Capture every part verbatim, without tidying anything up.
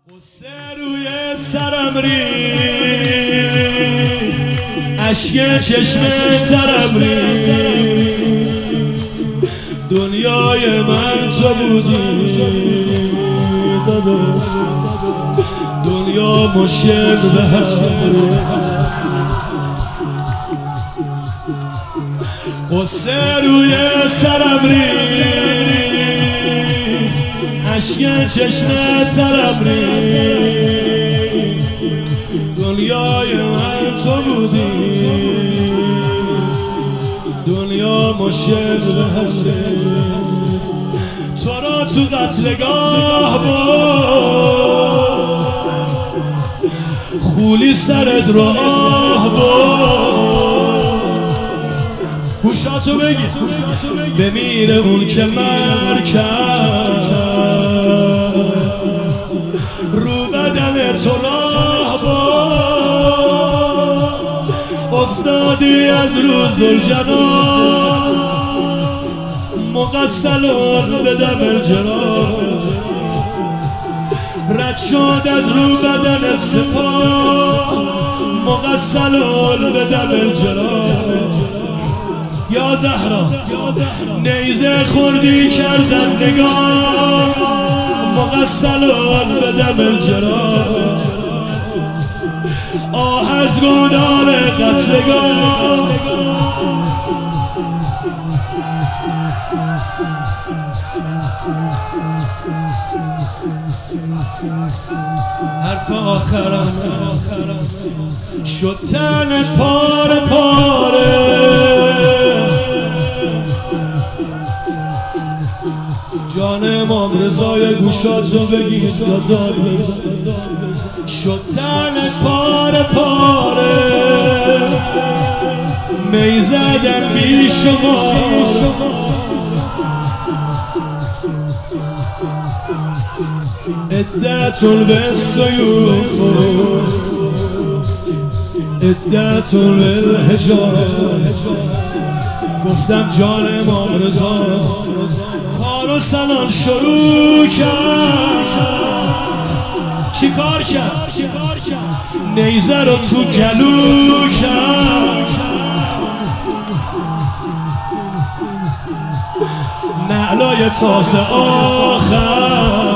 قصه روی سرم ریخت، اشک چشم ترم ریخت، دنیای من تو بودی داداش، دنیا مشکل به هم قصه روی سرم ریخت، اشک چشم ترم ریخت، دنیای من تو بودی، دنیا مشکل به هم تو را تو قتلگاه بود، خولی سرت را آه بود، گوشاتو بگید بمیره اون که مر کرد، رو بدن تو راه بود، افتادی از رو ذوالجلال، مغسلون به دم الجلال، رد شد از رو بدن سپاه، مغسلون به دم الجلال. یا زهرا نیزه خوردی کردن نگاه، مغسلون به دم الجلال، آه از گودال قتلگاه. حرف آخرم شد تن پاره پاره، جان امام رضای گوشاتو بگید دادار شد تن پاره پاره، می زدم بی شمار، عدتون به سیوف عدتون به الحجاب، گفتم جان امام رضا کار و سنان شروع کرد، چی کار کرد؟ نیزه رو تو گلو کرد، نعلای تازه آخر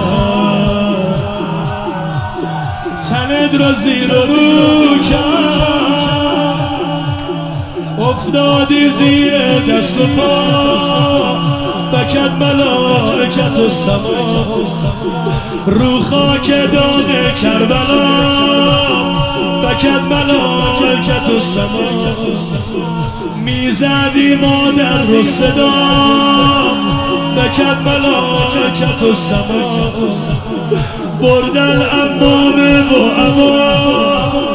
تند را زیر رو کرد، افتادی زیر دست و پا، بکت ملائکت و سما، رو خاک داغ کربلا، بکت ملائکت و سما، میزدی مادر رو صدا، بکت ملائکت و سما، بردن امامه و اما،